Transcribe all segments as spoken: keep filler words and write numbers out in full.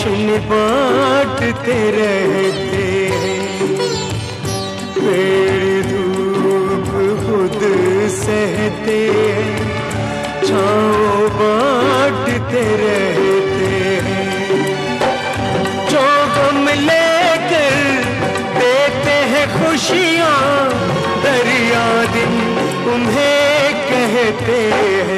रोशनी बांटते रहते हैं। पेड़ धूप खुद सहते हैं, छाँव बांटते रहते हैं। जो गम लेकर देते हैं खुशियाँ, दरिया दिन उन्हें कहते हैं।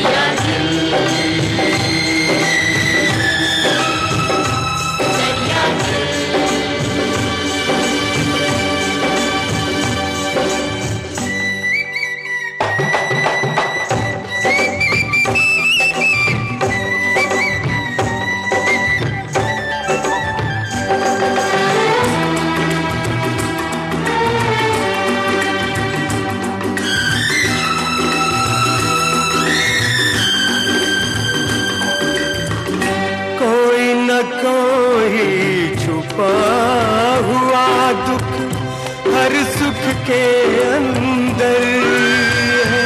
कोई छुपा हुआ दुख हर सुख के अंदर है।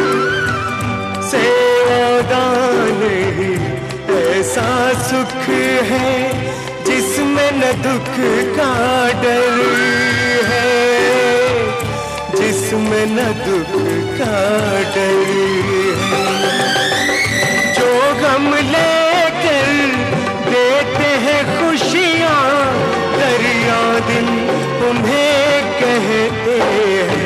सेवादान ही ऐसा सुख है जिसमें न दुख का डर है, जिसमें न दुख का डर है। जो गम लेकर देते हैं खुशियाँ, दरिया दिन उन्हें कहते हैं।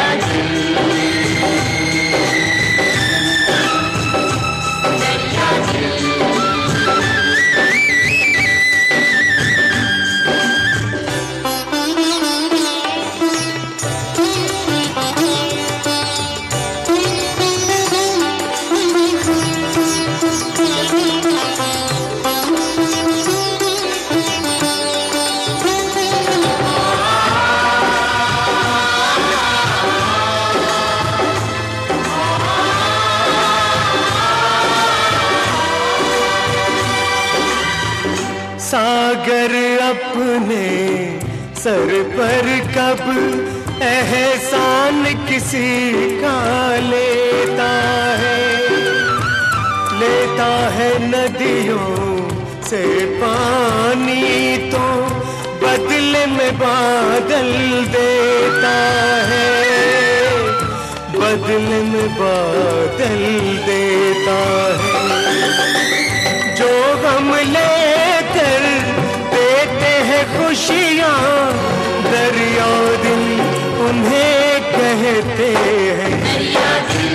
सागर अपने सर पर कब एहसान किसी का लेता है। लेता है नदियों से पानी तो बदले में बादल देता है, बदले में बादल देता है। जो गम लेकर देते हैं खुशियाँ, दरिया दिन उन्हें कहते हैं।